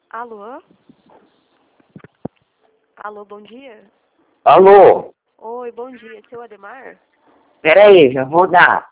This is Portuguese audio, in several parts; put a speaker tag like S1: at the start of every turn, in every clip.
S1: Alô? Alô, bom dia?
S2: Alô?
S1: Oi, bom dia. Seu Ademar?
S2: Pera aí, já vou dar.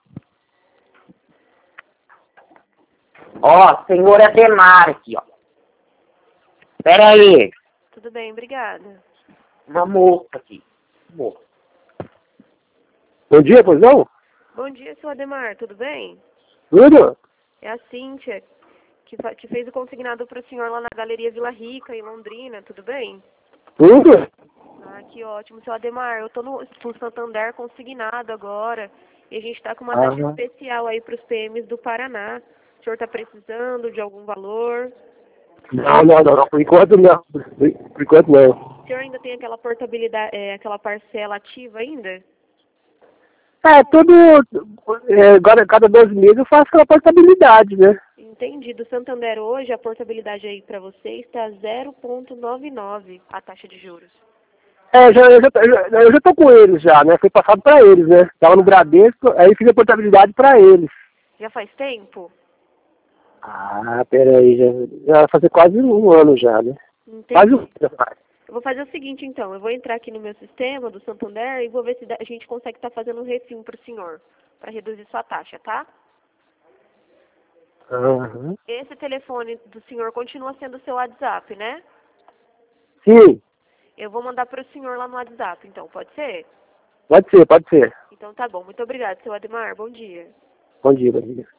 S2: Ó, senhor Ademar aqui, ó. Pera aí.
S1: Tudo bem, obrigada.
S2: Uma moça aqui. Moça. Bom dia, pois não?
S1: Bom dia, seu Ademar, tudo bem?
S2: Tudo?
S1: É a Cíntia, que fez o consignado para o senhor lá na Galeria Vila Rica, em Londrina, tudo bem?
S2: Tudo?
S1: Ah, que ótimo. Seu Ademar, eu tô no Santander consignado agora, e a gente tá com uma taxa
S2: Aham.
S1: especial aí para os PMs do Paraná. O senhor tá precisando de algum valor?
S2: Não. Por enquanto não. Por enquanto não.
S1: O senhor ainda tem aquela portabilidade, aquela parcela ativa ainda?
S2: É, tudo... agora, cada 12 meses eu faço aquela portabilidade, né?
S1: Entendi. Do Santander hoje, a portabilidade aí para você está 0,99 a taxa de juros.
S2: É, eu já tô com eles já, né? Foi passado pra eles, né? Tava no Bradesco, aí fiz a portabilidade pra eles.
S1: Já faz tempo?
S2: Ah, pera aí, já vai fazer quase um ano já, né? Quase um
S1: Entendi.
S2: ano já faz.
S1: Eu vou fazer o seguinte, então. Eu vou entrar aqui no meu sistema do Santander e vou ver se a gente consegue estar fazendo um refim para o senhor, para reduzir sua taxa, tá?
S2: Aham.
S1: Esse telefone do senhor continua sendo o seu WhatsApp, né?
S2: Sim,
S1: Eu vou mandar para o senhor lá no WhatsApp, então. Pode ser?
S2: pode ser.
S1: Então tá bom. Muito obrigada, seu Ademar. Bom dia.
S2: Bom dia, bom dia.